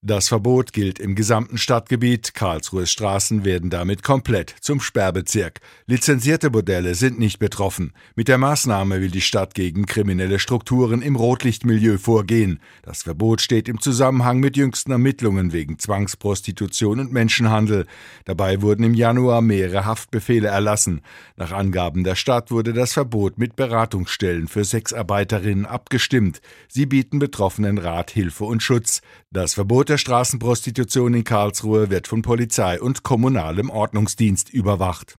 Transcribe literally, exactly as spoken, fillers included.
Das Verbot gilt im gesamten Stadtgebiet. Karlsruhes Straßen werden damit komplett zum Sperrbezirk. Lizenzierte Bordelle sind nicht betroffen. Mit der Maßnahme will die Stadt gegen kriminelle Strukturen im Rotlichtmilieu vorgehen. Das Verbot steht im Zusammenhang mit jüngsten Ermittlungen wegen Zwangsprostitution und Menschenhandel. Dabei wurden im Januar mehrere Haftbefehle erlassen. Nach Angaben der Stadt wurde das Verbot mit Beratungsstellen für Sexarbeiterinnen abgestimmt. Sie bieten Betroffenen Rat, Hilfe und Schutz. Das Verbot der Straßenprostitution in Karlsruhe wird von Polizei und kommunalem Ordnungsdienst überwacht.